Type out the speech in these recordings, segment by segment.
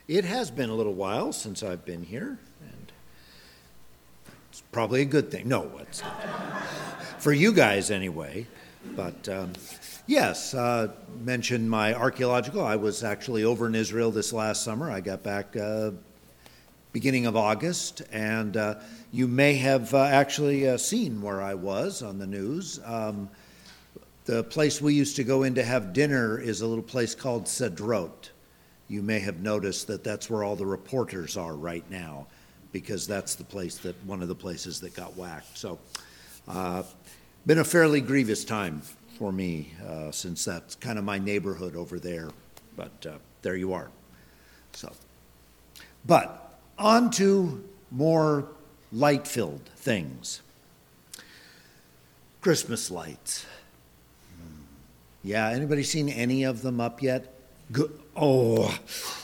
It has been a little while since I've been here, and it's probably a good thing. No, it's not. For you guys anyway. But yes, mentioned my archaeological. I was actually over in Israel this last summer. I got back beginning of August, and you may have actually seen where I was on the news. The place we used to go in to have dinner is a little place called Sedrot. You may have noticed that that's where all the reporters are right now, because that's the place that one of the places that got whacked. So, been a fairly grievous time for me since that's kind of my neighborhood over there. But there you are. So, but on to more light-filled things. Christmas lights. Yeah, anybody seen any of them up yet? Good. Oh.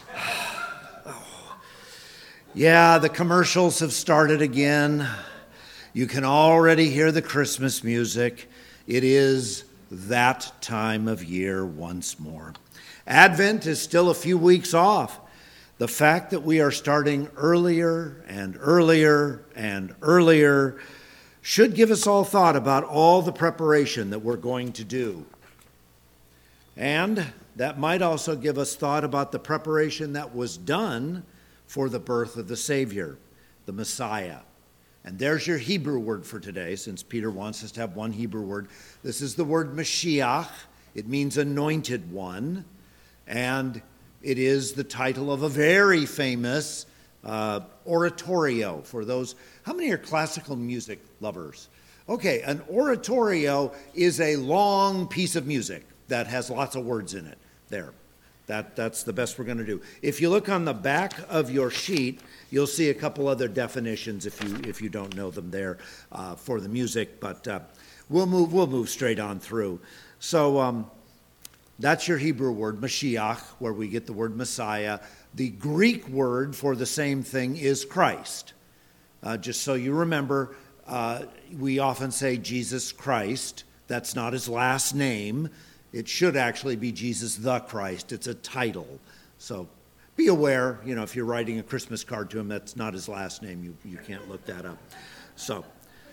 Yeah, the commercials have started again. You can already hear the Christmas music. It is that time of year once more. Advent is still a few weeks off. The fact that we are starting earlier and earlier and earlier should give us all thought about all the preparation that we're going to do. And that might also give us thought about the preparation that was done for the birth of the Savior, the Messiah. And there's your Hebrew word for today, since Peter wants us to have one Hebrew word. This is the word Mashiach. It means anointed one. And it is the title of a very famous oratorio for those. How many are classical music lovers? Okay, an oratorio is a long piece of music that has lots of words in it there. That's the best we're going to do. If you look on the back of your sheet, you'll see a couple other definitions if you don't know them there for the music, but we'll move straight on through. So that's your Hebrew word, Mashiach, where we get the word Messiah. The Greek word for the same thing is Christ. Just so you remember, we often say Jesus Christ. That's not his last name. It should actually be Jesus the Christ. It's a title. So be aware, if you're writing a Christmas card to him, that's not his last name. You can't look that up. So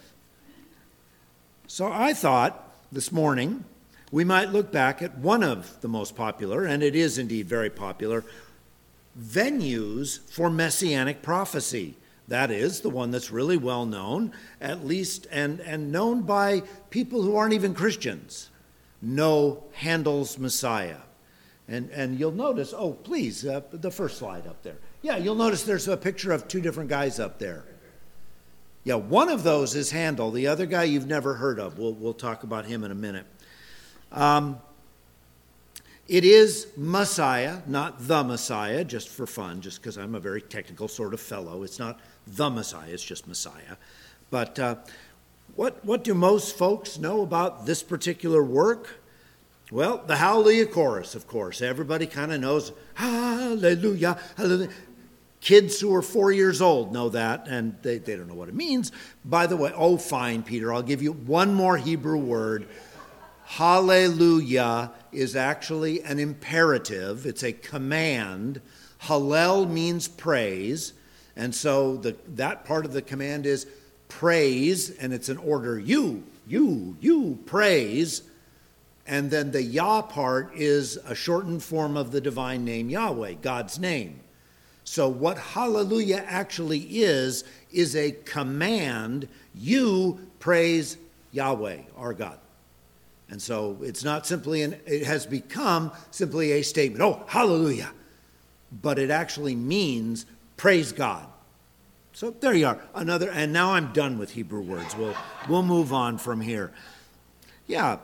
I thought this morning we might look back at one of the most popular, and it is indeed very popular, venues for messianic prophecy. That is the one that's really well known, at least, and known by people who aren't even Christians. Know Handel's Messiah. And you'll notice, please, the first slide up there. Yeah, you'll notice there's a picture of two different guys up there. Yeah, one of those is Handel. The other guy you've never heard of. We'll talk about him in a minute. It is Messiah, not the Messiah, just for fun, just because I'm a very technical sort of fellow. It's not the Messiah, it's just Messiah. But what do most folks know about this particular work? Well, the Hallelujah Chorus, of course. Everybody kind of knows, Hallelujah, Hallelujah. Kids who are 4 years old know that, and they don't know what it means. By the way, fine, Peter, I'll give you one more Hebrew word. Hallelujah is actually an imperative. It's a command. Hallel means praise, and so that part of the command is praise, and it's an order. You praise. And then the Yah part is a shortened form of the divine name Yahweh, God's name. So what hallelujah actually is a command. You praise Yahweh, our God. And so it's not simply it has become simply a statement. Oh, hallelujah. But it actually means praise God. So there you are. And now I'm done with Hebrew words. We'll move on from here. Yeah.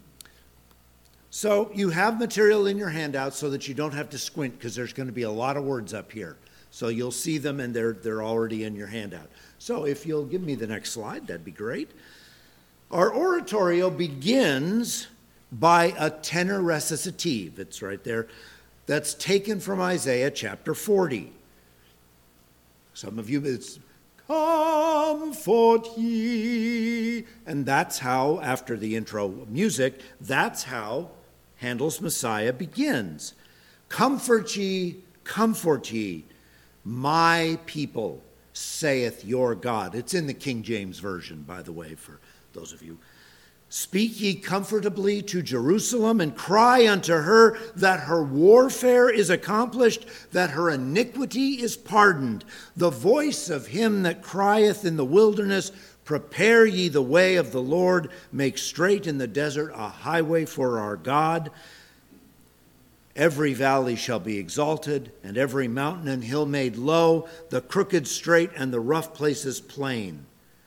So you have material in your handout so that you don't have to squint, because there's going to be a lot of words up here. So you'll see them, and they're already in your handout. So if you'll give me the next slide, that'd be great. Our oratorio begins by a tenor recitative. It's right there. That's taken from Isaiah chapter 40. Some of you, it's comfort ye. And that's how, after the intro music, that's how Handel's Messiah begins. Comfort ye, Comfort ye, my people, saith your God. It's in the King James Version, by the way, for those of you. Speak ye comfortably to Jerusalem, and cry unto her that her warfare is accomplished, that her iniquity is pardoned. The voice of him that crieth in the wilderness, prepare ye the way of the Lord, make straight in the desert a highway for our God. Every valley shall be exalted, and every mountain and hill made low, the crooked straight, and the rough places plain.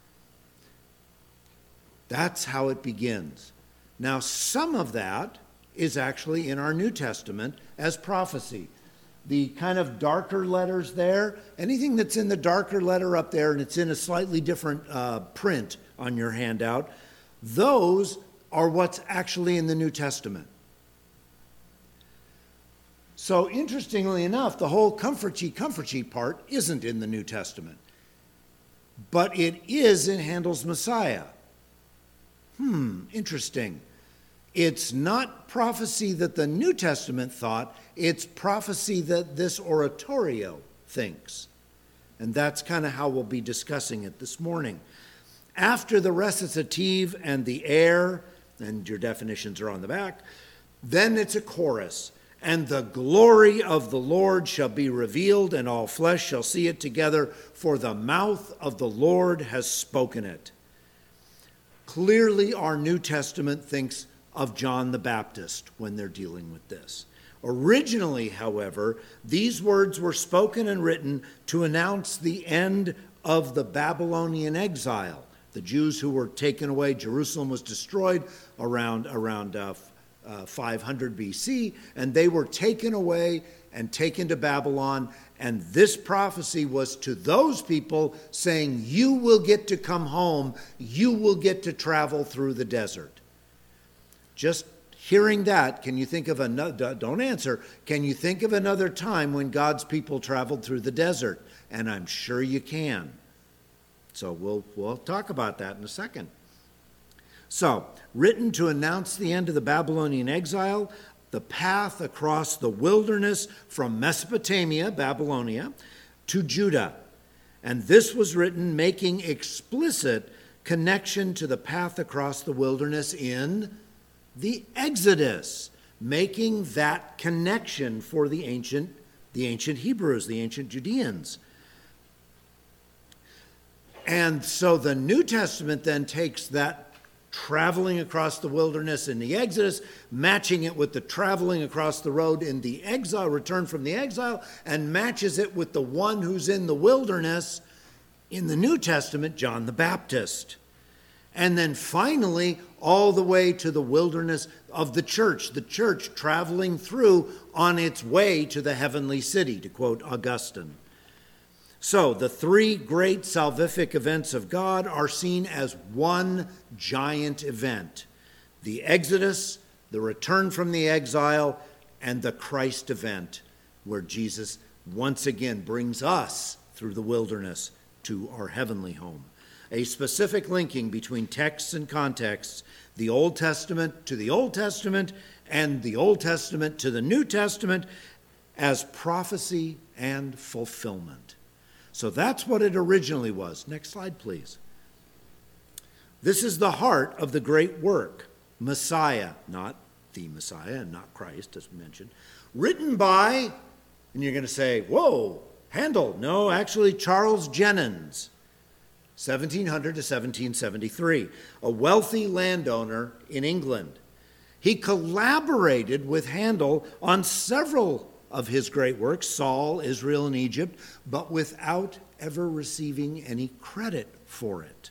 That's how it begins. Now, some of that is actually in our New Testament as prophecy. The kind of darker letters there, anything that's in the darker letter up there and it's in a slightly different print on your handout, those are what's actually in the New Testament. So interestingly enough, the whole comfort ye part isn't in the New Testament. But it is in Handel's Messiah. Interesting. It's not prophecy that the New Testament thought, it's prophecy that this oratorio thinks. And that's kind of how we'll be discussing it this morning. After the recitative and the air, and your definitions are on the back, then it's a chorus. And the glory of the Lord shall be revealed, and all flesh shall see it together, for the mouth of the Lord has spoken it. Clearly, our New Testament thinks of John the Baptist when they're dealing with this. Originally, however, these words were spoken and written to announce the end of the Babylonian exile. The Jews who were taken away, Jerusalem was destroyed around 500 BC, and they were taken away and taken to Babylon. And this prophecy was to those people saying, you will get to come home, you will get to travel through the desert. Just hearing that, can you think of another, don't answer, can you think of another time when God's people traveled through the desert? And I'm sure you can. So we'll talk about that in a second. So, written to announce the end of the Babylonian exile, the path across the wilderness from Mesopotamia, Babylonia, to Judah. And this was written making explicit connection to the path across the wilderness in the Exodus, making that connection for the ancient Hebrews, the ancient Judeans. And so the New Testament then takes that traveling across the wilderness in the Exodus, matching it with the traveling across the road in the exile, return from the exile, and matches it with the one who's in the wilderness in the New Testament, John the Baptist. And then finally, all the way to the wilderness of the church traveling through on its way to the heavenly city, to quote Augustine. So the three great salvific events of God are seen as one giant event: the Exodus, the return from the exile, and the Christ event, where Jesus once again brings us through the wilderness to our heavenly home. A specific linking between texts and contexts, the Old Testament to the Old Testament, and the Old Testament to the New Testament, as prophecy and fulfillment. So that's what it originally was. Next slide, please. This is the heart of the great work, Messiah, not the Messiah and not Christ, as mentioned, written by, and you're going to say, whoa, Handel. No, actually Charles Jennens, 1700 to 1773, a wealthy landowner in England. He collaborated with Handel on several of his great works, Saul, Israel, and Egypt, but without ever receiving any credit for it.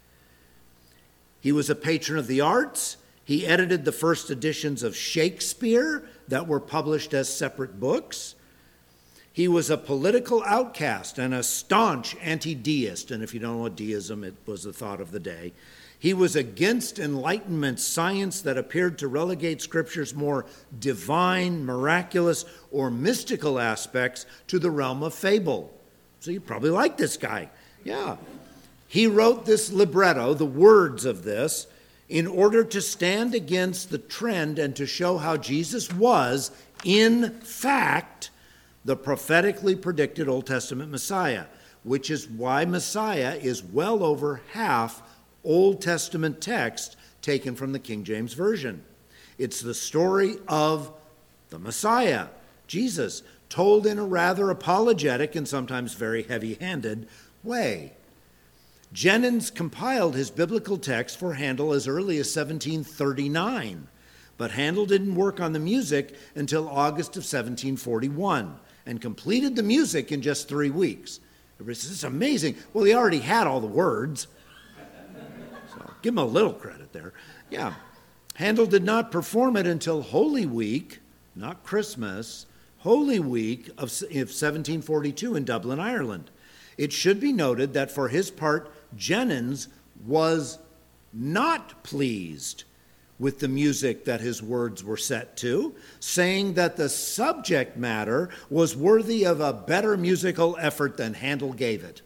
He was a patron of the arts. He edited the first editions of Shakespeare that were published as separate books. He was a political outcast and a staunch anti-deist, and if you don't know what deism, it was the thought of the day. He was against Enlightenment science that appeared to relegate Scripture's more divine, miraculous, or mystical aspects to the realm of fable. So you probably like this guy. Yeah. He wrote this libretto, the words of this, in order to stand against the trend and to show how Jesus was, in fact, the prophetically predicted Old Testament Messiah, which is why Messiah is well over half Old Testament text taken from the King James Version. It's the story of the Messiah, Jesus, told in a rather apologetic and sometimes very heavy-handed way. Jennens compiled his biblical text for Handel as early as 1739, but Handel didn't work on the music until August of 1741 and completed the music in just 3 weeks. Everybody says, it's amazing. Well, he already had all the words. So give him a little credit there. Yeah. Handel did not perform it until Holy Week, not Christmas, Holy Week of 1742 in Dublin, Ireland. It should be noted that for his part, Jennens was not pleased with the music that his words were set to, saying that the subject matter was worthy of a better musical effort than Handel gave it.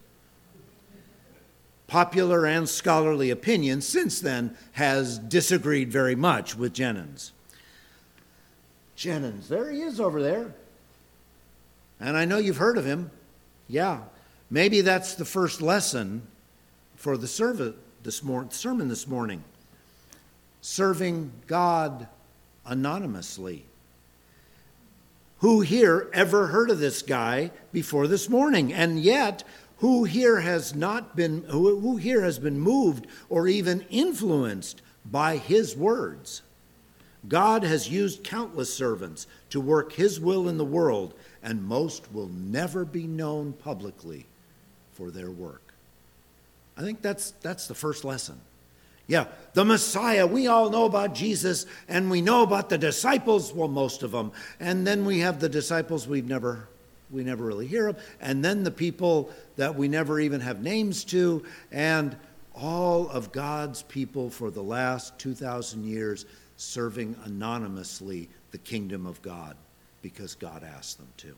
Popular and scholarly opinion since then has disagreed very much with Jennens. Jennens, there he is over there. And I know you've heard of him. Yeah, maybe that's the first lesson for the sermon this morning. Serving God anonymously. Who here ever heard of this guy before this morning? And yet, who here has been moved or even influenced by his words? God has used countless servants to work his will in the world, and most will never be known publicly for their work. I think that's the first lesson. Yeah, the Messiah, we all know about Jesus, and we know about the disciples, well, most of them. And then we have the disciples we never really hear of, and then the people that we never even have names to, and all of God's people for the last 2,000 years serving anonymously the kingdom of God because God asked them to.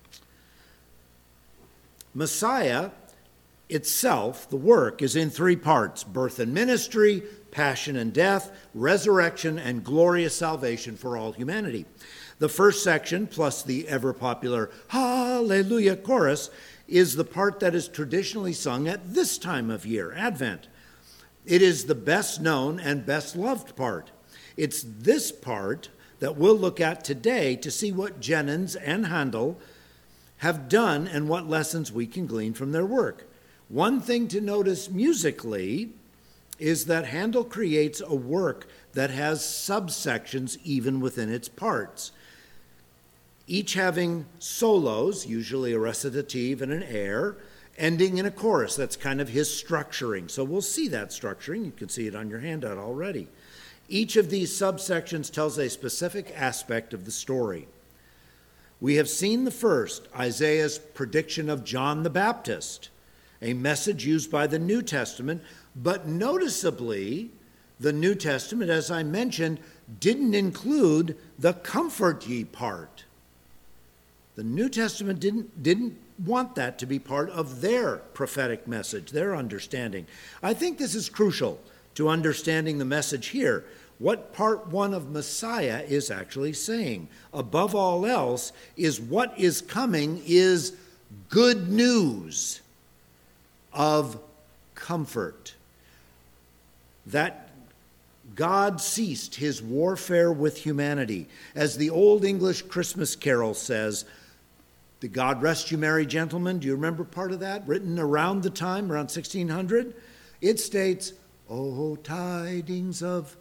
Messiah itself, the work, is in 3 parts: birth and ministry, passion and death, resurrection, and glorious salvation for all humanity. The first section, plus the ever-popular Hallelujah chorus, is the part that is traditionally sung at this time of year, Advent. It is the best known and best loved part. It's this part that we'll look at today to see what Jennens and Handel have done and what lessons we can glean from their work. One thing to notice musically is that Handel creates a work that has subsections even within its parts, each having solos, usually a recitative and an air, ending in a chorus. That's kind of his structuring. So we'll see that structuring. You can see it on your handout already. Each of these subsections tells a specific aspect of the story. We have seen the first, Isaiah's prediction of John the Baptist, a message used by the New Testament, but noticeably, the New Testament, as I mentioned, didn't include the comfort ye part. The New Testament didn't want that to be part of their prophetic message, their understanding. I think this is crucial to understanding the message here, what part 1 of Messiah is actually saying. Above all else, is what is coming is good news of comfort. That God ceased his warfare with humanity. As the Old English Christmas carol says, "Did God rest you merry gentlemen?" Do you remember part of that? Written around the time, around 1600. It states, "Oh, tidings of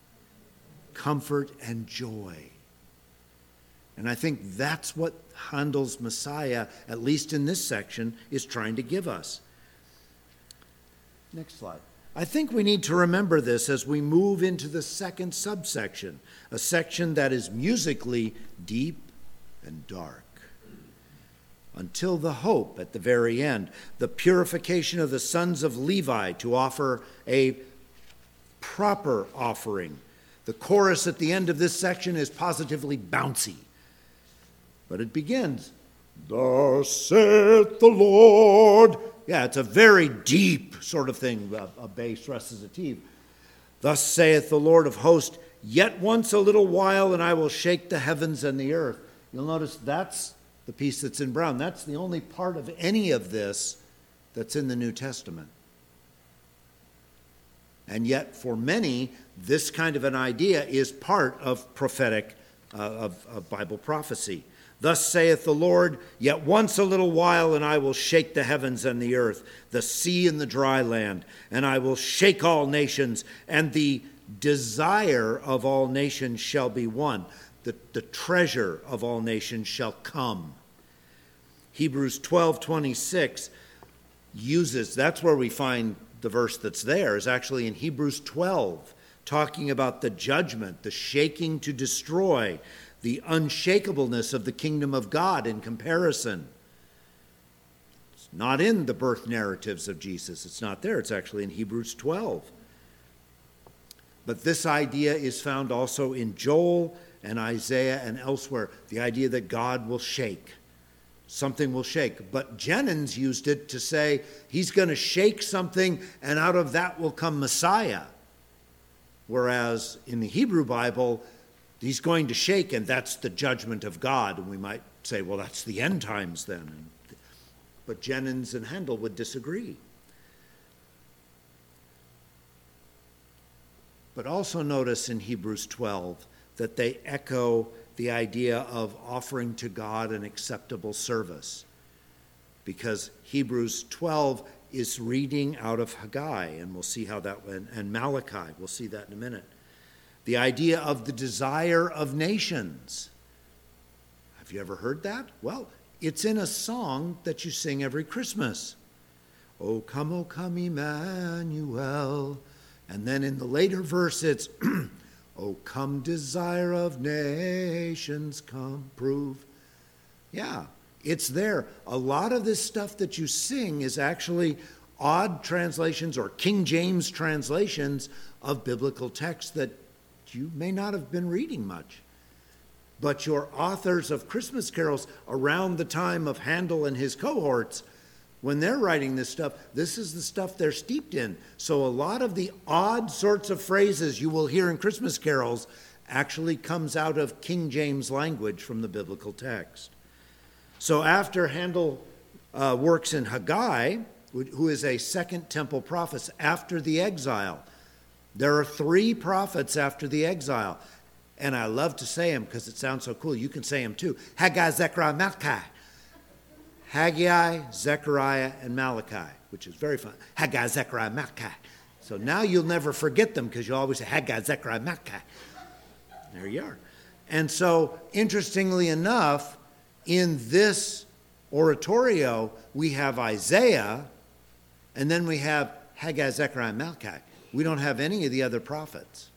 comfort and joy." And I think that's what Handel's Messiah, at least in this section, is trying to give us. Next slide. I think we need to remember this as we move into the second subsection, a section that is musically deep and dark. Until the hope at the very end, the purification of the sons of Levi to offer a proper offering. The chorus at the end of this section is positively bouncy. But it begins, "Thus saith the Lord." Yeah, it's a very deep sort of thing, a bass recitative. "Thus saith the Lord of hosts, yet once a little while, and I will shake the heavens and the earth." You'll notice that's the piece that's in brown. That's the only part of any of this that's in the New Testament. And yet, for many, this kind of an idea is part of prophetic, of Bible prophecy. Thus saith the Lord, yet once a little while, and I will shake the heavens and the earth, the sea and the dry land, and I will shake all nations, and the desire of all nations shall be one. The treasure of all nations shall come. Hebrews 12:26 uses, that's where we find the verse that's there, is actually in Hebrews 12, talking about the judgment, the shaking to destroy, the unshakableness of the kingdom of God in comparison. It's not in the birth narratives of Jesus. It's not there. It's actually in Hebrews 12. But this idea is found also in Joel and Isaiah and elsewhere, the idea that God will shake. Something will shake. But Jennings used it to say he's going to shake something and out of that will come Messiah. Whereas in the Hebrew Bible, he's going to shake and that's the judgment of God. And we might say, well, that's the end times then. But Jennings and Handel would disagree. But also notice in Hebrews 12 that they echo the idea of offering to God an acceptable service. Because Hebrews 12 is reading out of Haggai, and we'll see how that went, and Malachi, we'll see that in a minute. The idea of the desire of nations. Have you ever heard that? Well, it's in a song that you sing every Christmas. O come, Emmanuel. And then in the later verse it's, O come, desire of nations, come, prove. Yeah, it's there. A lot of this stuff that you sing is actually odd translations or King James translations of biblical texts that you may not have been reading much. But your authors of Christmas carols around the time of Handel and his cohorts, when they're writing this stuff, this is the stuff they're steeped in. So a lot of the odd sorts of phrases you will hear in Christmas carols actually comes out of King James language from the biblical text. So after Handel works in Haggai, who is a second temple prophet after the exile, there are 3 prophets after the exile. And I love to say them because it sounds so cool. You can say them too. Haggai, Zechariah, Malachi. Haggai, Zechariah, and Malachi, which is very fun. Haggai, Zechariah, Malachi. So now you'll never forget them because you always say Haggai, Zechariah, Malachi. There you are. And so, interestingly enough, in this oratorio, we have Isaiah, and then we have Haggai, Zechariah, and Malachi. We don't have any of the other prophets.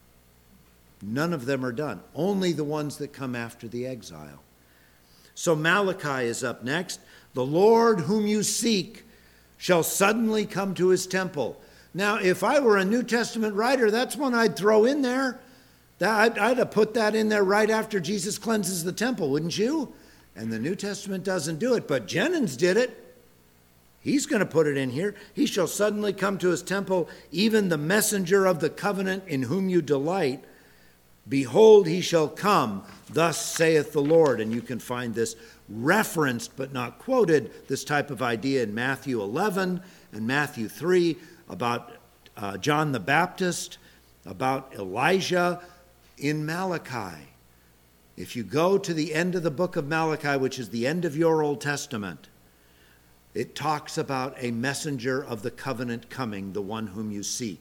None of them are done. Only the ones that come after the exile. So Malachi is up next. The Lord whom you seek shall suddenly come to his temple. Now, if I were a New Testament writer, that's one I'd throw in there. I'd have put that in there right after Jesus cleanses the temple, wouldn't you? And the New Testament doesn't do it, but Jennings did it. He's going to put it in here. He shall suddenly come to his temple, even the messenger of the covenant in whom you delight. Behold, he shall come, thus saith the Lord. And you can find this referenced but not quoted, this type of idea in Matthew 11 and Matthew 3 about John the Baptist, about Elijah in Malachi. If you go to the end of the book of Malachi, which is the end of your Old Testament, it talks about a messenger of the covenant coming, the one whom you seek.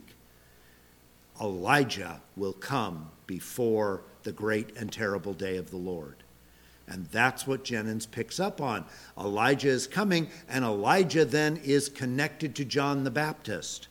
Elijah will come before the great and terrible day of the Lord. And that's what Jennings picks up on. Elijah is coming, and Elijah then is connected to John the Baptist.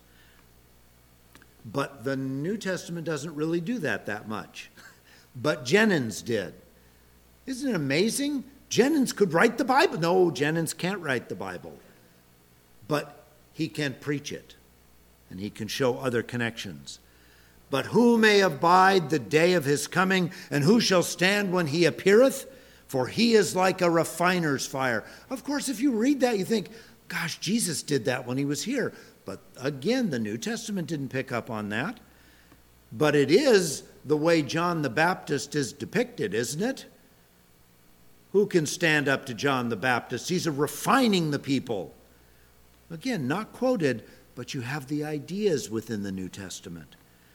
But the New Testament doesn't really do that much. But Jennings did. Isn't it amazing? Jennings could write the Bible. No, Jennings can't write the Bible. But he can preach it, and he can show other connections. But who may abide the day of his coming, and who shall stand when he appeareth? For he is like a refiner's fire. Of course, if you read that, you think, gosh, Jesus did that when he was here. But again, the New Testament didn't pick up on that. But it is the way John the Baptist is depicted, isn't it? Who can stand up to John the Baptist? He's refining the people. Again, not quoted, but you have the ideas within the New Testament.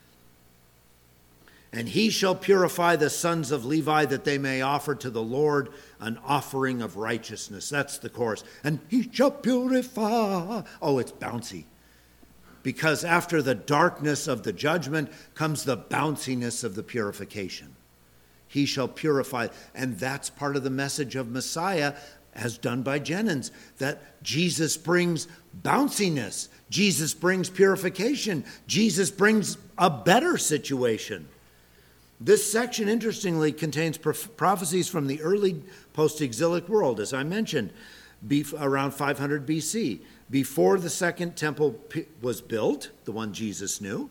And he shall purify the sons of Levi, that they may offer to the Lord an offering of righteousness. That's the chorus. And he shall purify. Oh, it's bouncy. Because after the darkness of the judgment comes the bounciness of the purification. He shall purify. And that's part of the message of Messiah, as done by Jennens, that Jesus brings bounciness. Jesus brings purification. Jesus brings a better situation. This section, interestingly, contains prophecies from the early post-exilic world, as I mentioned, around 500 BC. Before the second temple was built, the one Jesus knew,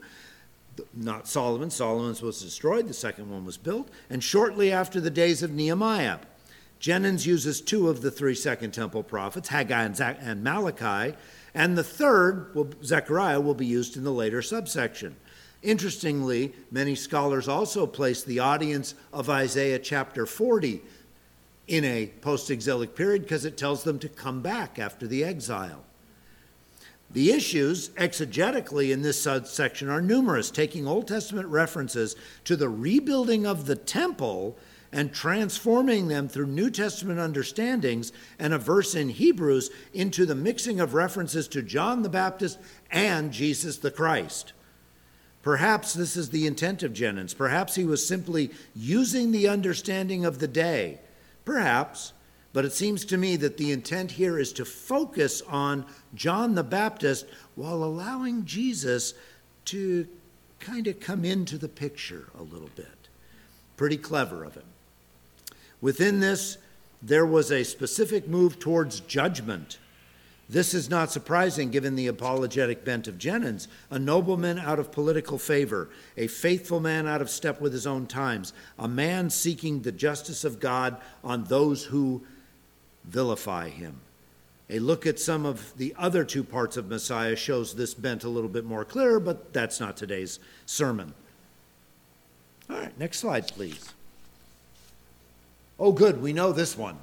not Solomon. Solomon's was destroyed. The second one was built. And shortly after the days of Nehemiah. Jennens uses two of the three Second Temple prophets, Haggai and Malachi, and the third, Zechariah, will be used in the later subsection. Interestingly, many scholars also place the audience of Isaiah chapter 40 in a post-exilic period because it tells them to come back after the exile. The issues exegetically in this section are numerous, taking Old Testament references to the rebuilding of the temple and transforming them through New Testament understandings and a verse in Hebrews into the mixing of references to John the Baptist and Jesus the Christ. Perhaps this is the intent of Jennens. Perhaps he was simply using the understanding of the day. Perhaps, but it seems to me that the intent here is to focus on John the Baptist while allowing Jesus to kind of come into the picture a little bit. Pretty clever of him. Within this, there was a specific move towards judgment. This is not surprising given the apologetic bent of Jennens, a nobleman out of political favor, a faithful man out of step with his own times, a man seeking the justice of God on those who vilify him. A look at some of the other two parts of Messiah shows this bent a little bit more clear, but that's not today's sermon. All right, next slide, please. Oh, good, we know this one.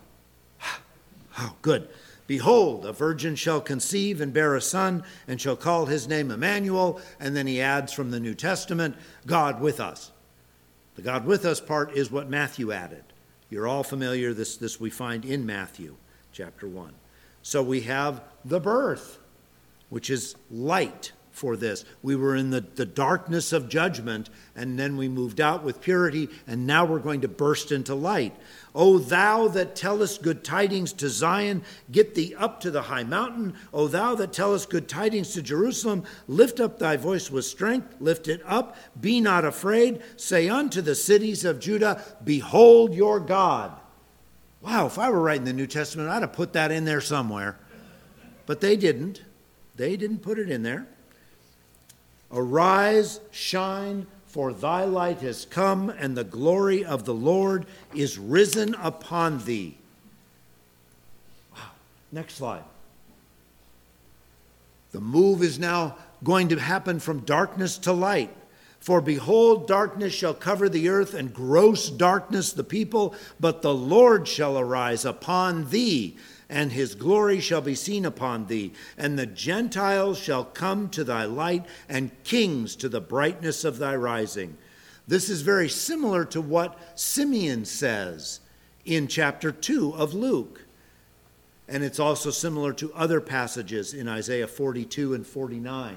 Oh, good. Behold, a virgin shall conceive and bear a son, and shall call his name Emmanuel. And then he adds from the New Testament, God with us. The God with us part is what Matthew added. You're all familiar, this we find in Matthew chapter 1. So we have the birth, which is light for this. We were in the darkness of judgment, and then we moved out with purity, and now we're going to burst into light. O thou that tellest good tidings to Zion, get thee up to the high mountain. O thou that tellest good tidings to Jerusalem, lift up thy voice with strength, lift it up, be not afraid. Say unto the cities of Judah, behold your God. Wow, if I were writing the New Testament, I'd have put that in there somewhere. But they didn't. They didn't put it in there. Arise, shine, for thy light has come, and the glory of the Lord is risen upon thee. Wow. Next slide. The move is now going to happen from darkness to light. For behold, darkness shall cover the earth, and gross darkness the people, but the Lord shall arise upon thee, and his glory shall be seen upon thee. And the Gentiles shall come to thy light, and kings to the brightness of thy rising. This is very similar to what Simeon says in chapter 2 of Luke. And it's also similar to other passages in Isaiah 42 and 49.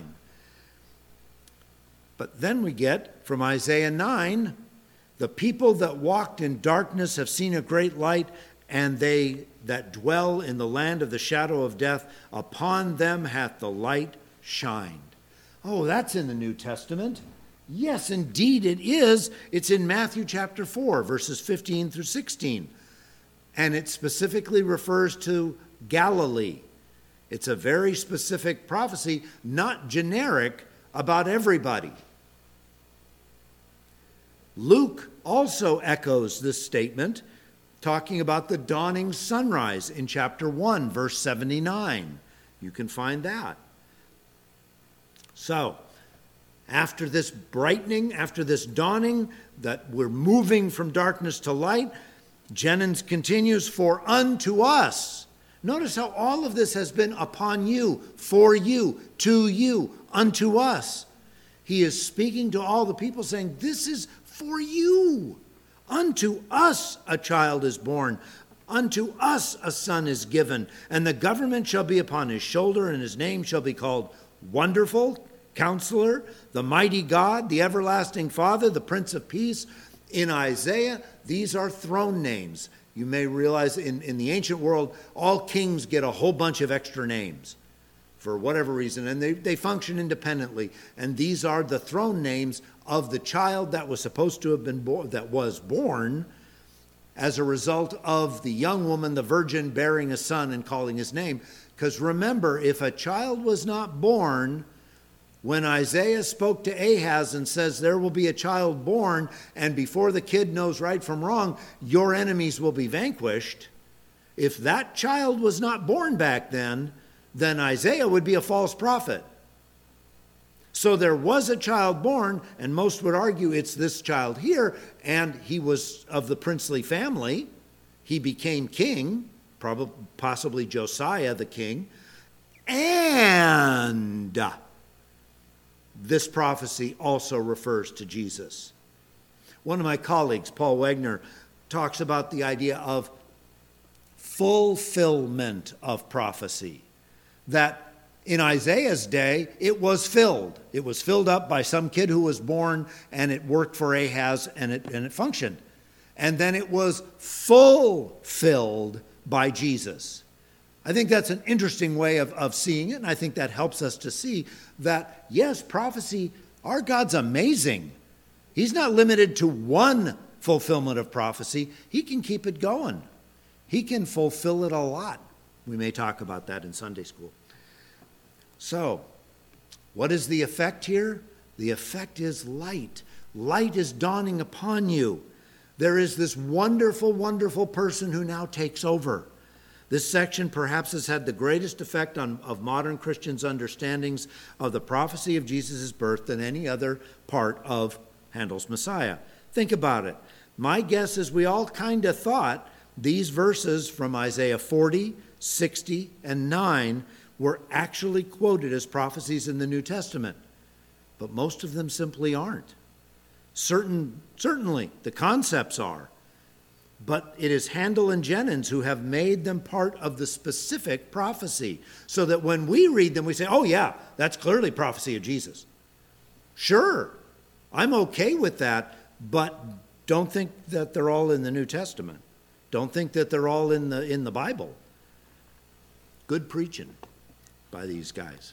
But then we get from Isaiah 9, the people that walked in darkness have seen a great light, and they that dwell in the land of the shadow of death, upon them hath the light shined. Oh, that's in the New Testament. Yes, indeed it is. It's in Matthew chapter 4, verses 15 through 16. And it specifically refers to Galilee. It's a very specific prophecy, not generic about everybody. Luke also echoes this statement, talking about the dawning sunrise in chapter 1, verse 79. You can find that. So, after this brightening, after this dawning, that we're moving from darkness to light, Jennings continues, for unto us. Notice how all of this has been upon you, for you, to you, unto us. He is speaking to all the people saying, this is for you. Unto us a child is born. Unto us a son is given. And the government shall be upon his shoulder, and his name shall be called Wonderful, Counselor, the Mighty God, the Everlasting Father, the Prince of Peace. In Isaiah, these are throne names. You may realize in the ancient world, all kings get a whole bunch of extra names for whatever reason, and they function independently. And these are the throne names of the child that was supposed to have been born, that was born as a result of the young woman, the virgin, bearing a son and calling his name. Because remember, if a child was not born, when Isaiah spoke to Ahaz and says, there will be a child born, and before the kid knows right from wrong, your enemies will be vanquished. If that child was not born back then Isaiah would be a false prophet. So there was a child born, and most would argue it's this child here, and he was of the princely family. He became king, possibly Josiah the king, and this prophecy also refers to Jesus. One of my colleagues, Paul Wagner, talks about the idea of fulfillment of prophecy. That in Isaiah's day, it was filled. It was filled up by some kid who was born, and it worked for Ahaz, and it functioned. And then it was fulfilled by Jesus. I think that's an interesting way of seeing it, and I think that helps us to see that, yes, prophecy, our God's amazing. He's not limited to one fulfillment of prophecy. He can keep it going. He can fulfill it a lot. We may talk about that in Sunday school. So, what is the effect here? The effect is light. Light is dawning upon you. There is this wonderful, wonderful person who now takes over. This section perhaps has had the greatest effect of modern Christians' understandings of the prophecy of Jesus' birth than any other part of Handel's Messiah. Think about it. My guess is we all kind of thought these verses from Isaiah 40, 60, and 9 were actually quoted as prophecies in the New Testament. But most of them simply aren't. Certainly, the concepts are. But it is Handel and Jennings who have made them part of the specific prophecy, so that when we read them, we say, oh yeah, that's clearly prophecy of Jesus. Sure, I'm okay with that, but don't think that they're all in the New Testament. Don't think that they're all in the Bible. Good preaching by these guys.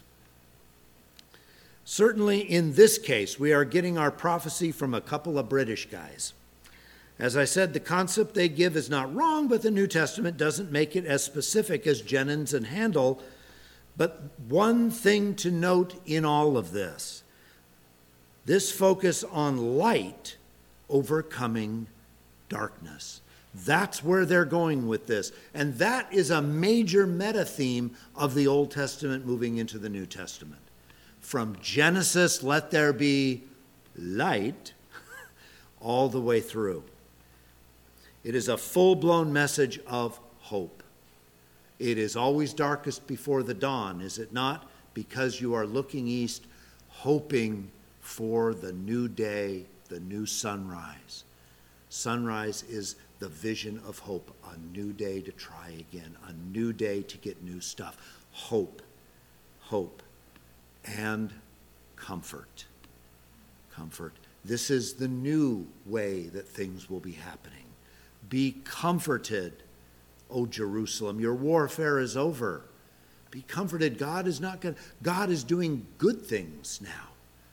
Certainly in this case, we are getting our prophecy from a couple of British guys. As I said, the concept they give is not wrong, but the New Testament doesn't make it as specific as Jennings and Handel. But one thing to note in all of this focus on light overcoming darkness. That's where they're going with this. And that is a major meta theme of the Old Testament moving into the New Testament. From Genesis, let there be light, all the way through. It is a full-blown message of hope. It is always darkest before the dawn, is it not? Because you are looking east, hoping for the new day, the new sunrise. Sunrise is the vision of hope, a new day to try again, a new day to get new stuff. Hope, and comfort. Comfort. This is the new way that things will be happening. Be comforted, O Jerusalem. Your warfare is over. Be comforted. God is doing good things now.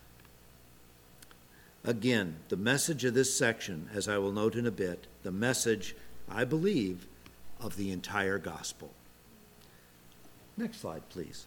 Again, the message of this section, as I will note in a bit, the message, I believe, of the entire gospel. Next slide, please.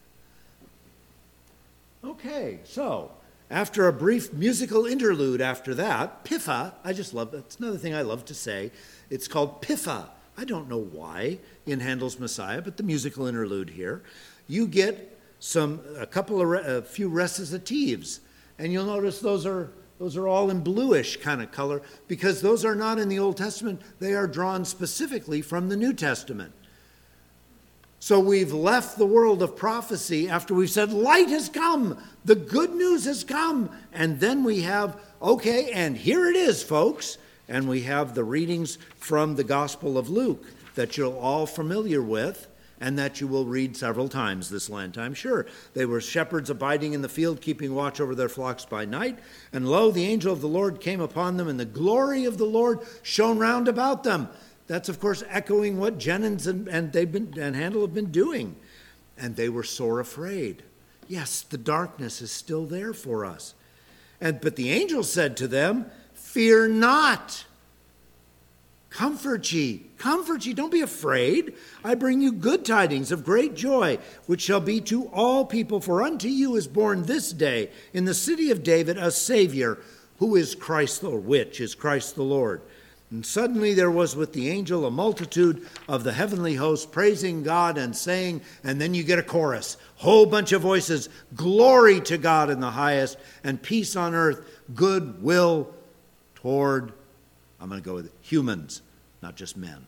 Okay, so after a brief musical interlude after that, Pipha, I just love, that's another thing I love to say. It's called Pipha. I don't know why in Handel's Messiah, but the musical interlude here. You get a few recitatives, and you'll notice those are Those are all in bluish kind of color because those are not in the Old Testament. They are drawn specifically from the New Testament. So we've left the world of prophecy after we've said, light has come, the good news has come. And then we have, okay, and here it is, folks. And we have the readings from the Gospel of Luke that you're all familiar with and that you will read several times this Lent, I'm sure. They were shepherds abiding in the field, keeping watch over their flocks by night. And lo, the angel of the Lord came upon them, and the glory of the Lord shone round about them. That's, of course, echoing what Jennings and Handel have been doing. And they were sore afraid. Yes, the darkness is still there for us. But the angel said to them, fear not. Comfort ye, don't be afraid. I bring you good tidings of great joy, which shall be to all people. For unto you is born this day in the city of David a Savior, who is Christ, or which is Christ the Lord. And suddenly there was with the angel a multitude of the heavenly host praising God and saying, and then you get a chorus, whole bunch of voices, glory to God in the highest, and peace on earth, goodwill toward, I'm going to go with it, humans, not just men.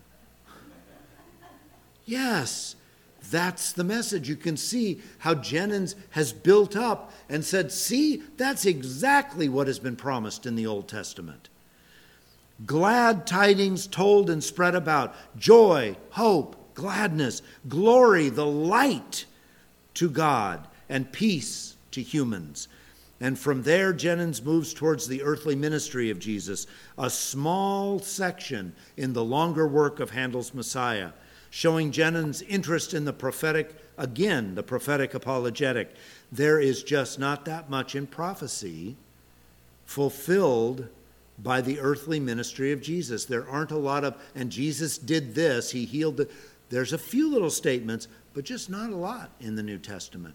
Yes, that's the message. You can see how Jennings has built up and said, see, that's exactly what has been promised in the Old Testament. Glad tidings told and spread about, joy, hope, gladness, glory, the light to God, and peace to humans. And from there, Jennings moves towards the earthly ministry of Jesus, a small section in the longer work of Handel's Messiah, showing Jennings' interest in the prophetic, again, the prophetic apologetic. There is just not that much in prophecy fulfilled by the earthly ministry of Jesus. There aren't a lot of, and Jesus did this, he healed. There's a few little statements, but just not a lot in the New Testament.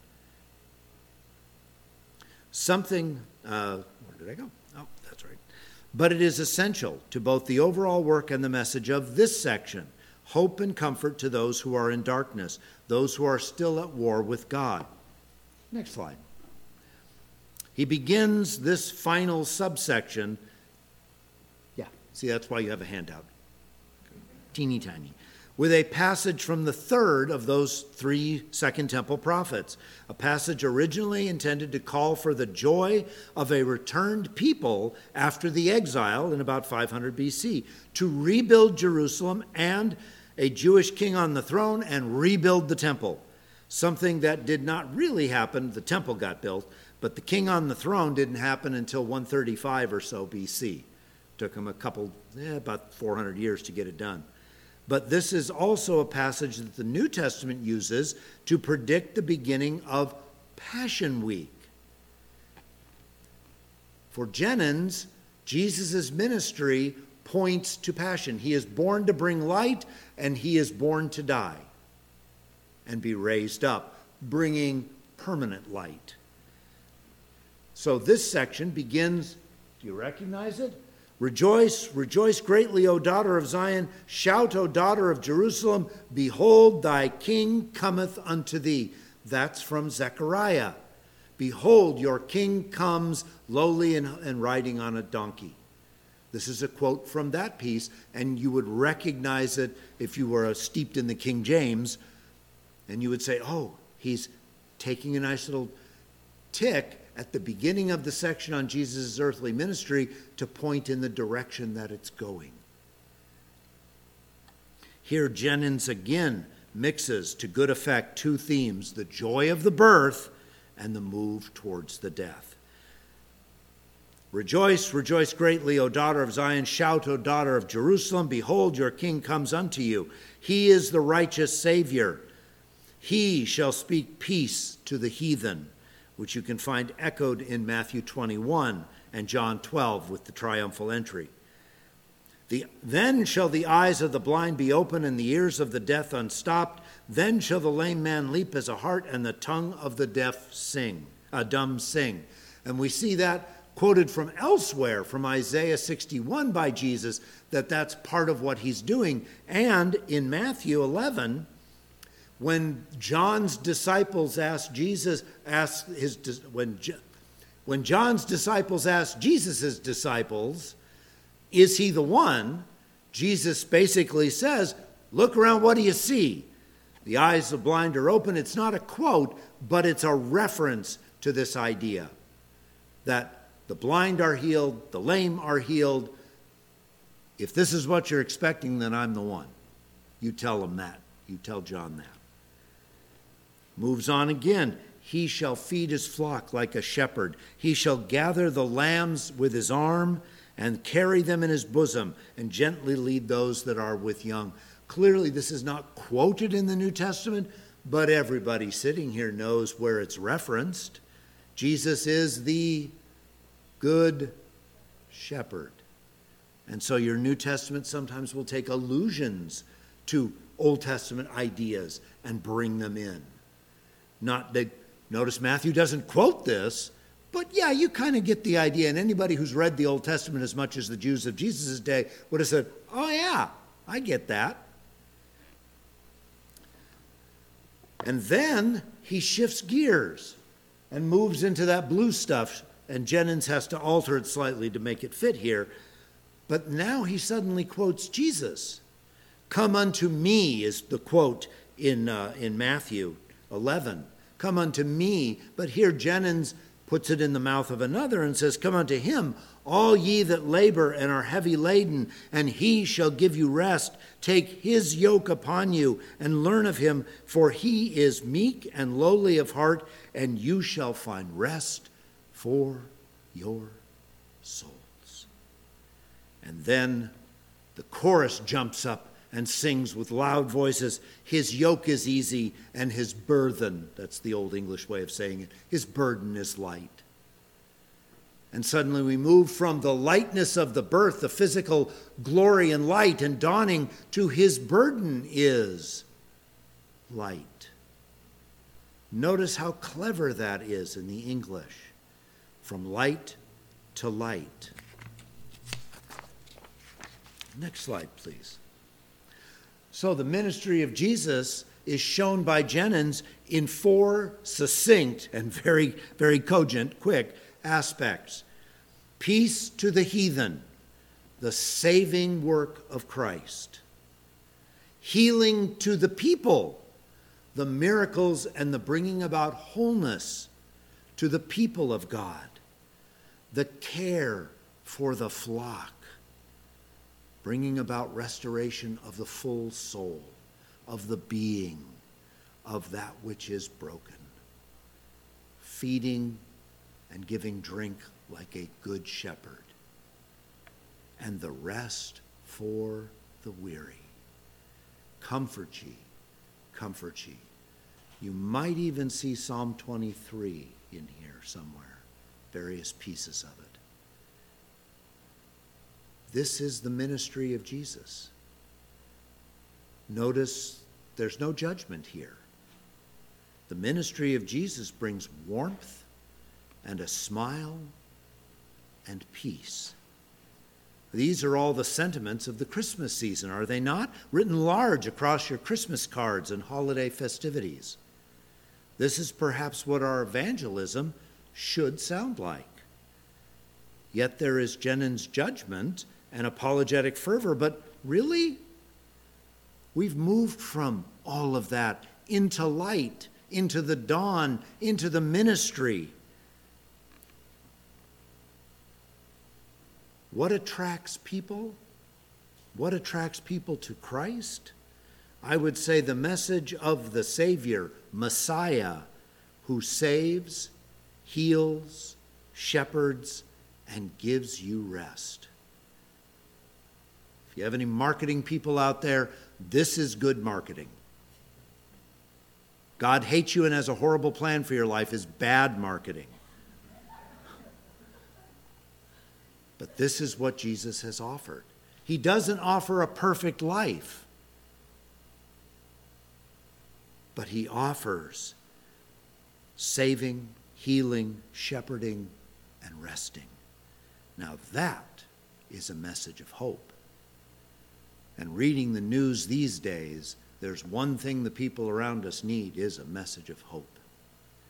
Something, where did I go? Oh, that's right. But it is essential to both the overall work and the message of this section, hope and comfort to those who are in darkness, those who are still at war with God. Next slide. He begins this final subsection. Yeah, see, that's why you have a handout. Teeny tiny. With a passage from the third of those 3 Second Temple prophets, a passage originally intended to call for the joy of a returned people after the exile in about 500 BC, to rebuild Jerusalem and a Jewish king on the throne and rebuild the temple, something that did not really happen. The temple got built, but the king on the throne didn't happen until 135 or so BC. Took him about 400 years to get it done. But this is also a passage that the New Testament uses to predict the beginning of Passion Week. For Jennings, Jesus' ministry points to passion. He is born to bring light, and he is born to die and be raised up, bringing permanent light. So this section begins, do you recognize it? Rejoice, rejoice greatly, O daughter of Zion. Shout, O daughter of Jerusalem. Behold, thy king cometh unto thee. That's from Zechariah. Behold, your king comes lowly and riding on a donkey. This is a quote from that piece, and you would recognize it if you were steeped in the King James, and you would say, oh, he's taking a nice little tick at the beginning of the section on Jesus' earthly ministry to point in the direction that it's going. Here, Jennings again mixes to good effect 2 themes, the joy of the birth and the move towards the death. Rejoice, rejoice greatly, O daughter of Zion. Shout, O daughter of Jerusalem. Behold, your king comes unto you. He is the righteous Savior. He shall speak peace to the heathen, which you can find echoed in Matthew 21 and John 12 with the triumphal entry. Then shall the eyes of the blind be open and the ears of the deaf unstopped. Then shall the lame man leap as a hart and the tongue of the deaf dumb sing. And we see that quoted from elsewhere, from Isaiah 61 by Jesus, that's part of what he's doing. And in Matthew 11, when John's disciples asked Jesus, When John's disciples asked Jesus' disciples, is he the one? Jesus basically says, look around, what do you see? The eyes of the blind are open. It's not a quote, but it's a reference to this idea that the blind are healed, the lame are healed. If this is what you're expecting, then I'm the one. You tell them that. You tell John that. Moves on again. He shall feed his flock like a shepherd. He shall gather the lambs with his arm and carry them in his bosom and gently lead those that are with young. Clearly, this is not quoted in the New Testament, but everybody sitting here knows where it's referenced. Jesus is the good shepherd. And so your New Testament sometimes will take allusions to Old Testament ideas and bring them in. Notice Matthew doesn't quote this, but yeah, you kind of get the idea. And anybody who's read the Old Testament as much as the Jews of Jesus' day would have said, oh yeah, I get that. And then he shifts gears and moves into that blue stuff. And Jennings has to alter it slightly to make it fit here. But now he suddenly quotes Jesus. Come unto me is the quote in Matthew 11. Come unto me. But here Jennings puts it in the mouth of another and says, come unto him, all ye that labor and are heavy laden, and he shall give you rest. Take his yoke upon you and learn of him, for he is meek and lowly of heart, and you shall find rest for your souls. And then the chorus jumps up and sings with loud voices, his yoke is easy and his burden, that's the old English way of saying it, his burden is light. And suddenly we move from the lightness of the birth, the physical glory and light and dawning, to his burden is light. Notice how clever that is in the English. From light to light. Next slide, please. So the ministry of Jesus is shown by Jennings in 4 succinct and very, very cogent, quick aspects. Peace to the heathen, the saving work of Christ. Healing to the people, the miracles and the bringing about wholeness to the people of God. The care for the flock, bringing about restoration of the full soul, of the being, of that which is broken. Feeding and giving drink like a good shepherd. And the rest for the weary. Comfort ye, comfort ye. You might even see Psalm 23 in here somewhere, various pieces of it. This is the ministry of Jesus. Notice there's no judgment here. The ministry of Jesus brings warmth and a smile and peace. These are all the sentiments of the Christmas season, are they not? Written large across your Christmas cards and holiday festivities. This is perhaps what our evangelism should sound like. Yet there is Jennings' judgment and apologetic fervor, but really, we've moved from all of that into light, into the dawn, into the ministry. What attracts people? What attracts people to Christ? I would say the message of the Savior, Messiah, who saves, heals, shepherds, and gives you rest. If you have any marketing people out there, this is good marketing. God hates you and has a horrible plan for your life is bad marketing. But this is what Jesus has offered. He doesn't offer a perfect life, but he offers saving, healing, shepherding, and resting. Now that is a message of hope. And reading the news these days, there's one thing the people around us need is a message of hope.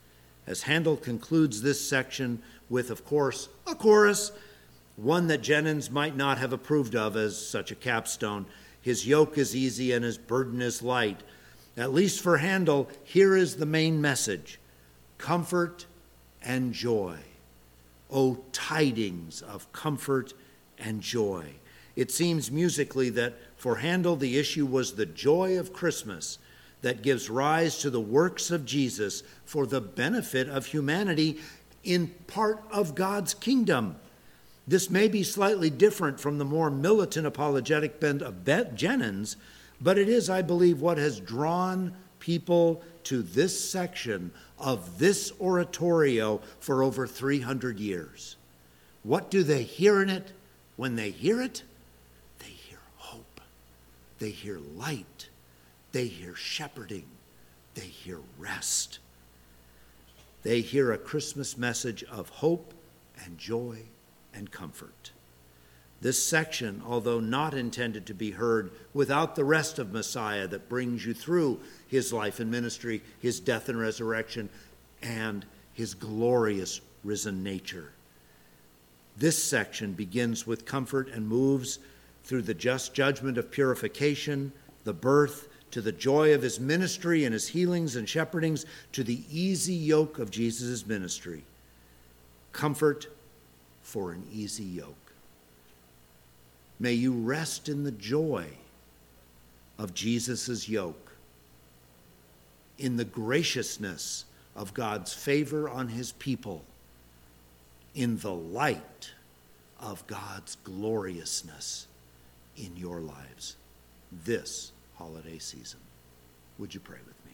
as Handel concludes this section with, of course, a chorus, one that Jennens might not have approved of as such a capstone. His yoke is easy and his burden is light. At least for Handel, here is the main message: comfort and joy. Oh, tidings of comfort and joy. It seems musically that for Handel the issue was the joy of Christmas that gives rise to the works of Jesus for the benefit of humanity in part of God's kingdom. This may be slightly different from the more militant apologetic bent of Jennens, but it is, I believe, what has drawn people to this section of this oratorio for over 300 years. What do they hear in it? When they hear it, they hear hope. They hear light. They hear shepherding. They hear rest. They hear a Christmas message of hope and joy and comfort. This section, although not intended to be heard without the rest of Messiah that brings you through his life and ministry, his death and resurrection, and his glorious risen nature. This section begins with comfort and moves through the just judgment of purification, the birth, to the joy of his ministry and his healings and shepherdings, to the easy yoke of Jesus' ministry. Comfort for an easy yoke. May you rest in the joy of Jesus' yoke, in the graciousness of God's favor on his people, in the light of God's gloriousness in your lives this holiday season. Would you pray with me?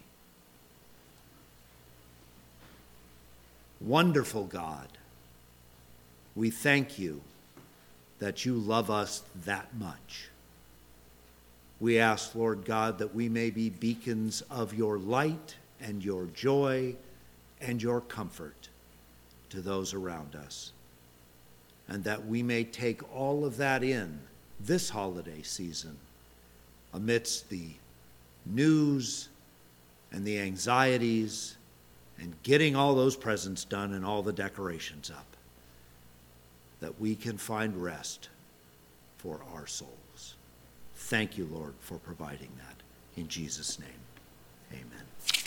Wonderful God, we thank you that you love us that much. We ask, Lord God, that we may be beacons of your light and your joy and your comfort to those around us, and that we may take all of that in this holiday season amidst the news and the anxieties and getting all those presents done and all the decorations up, that we can find rest for our souls. Thank you, Lord, for providing that. In Jesus' name, amen.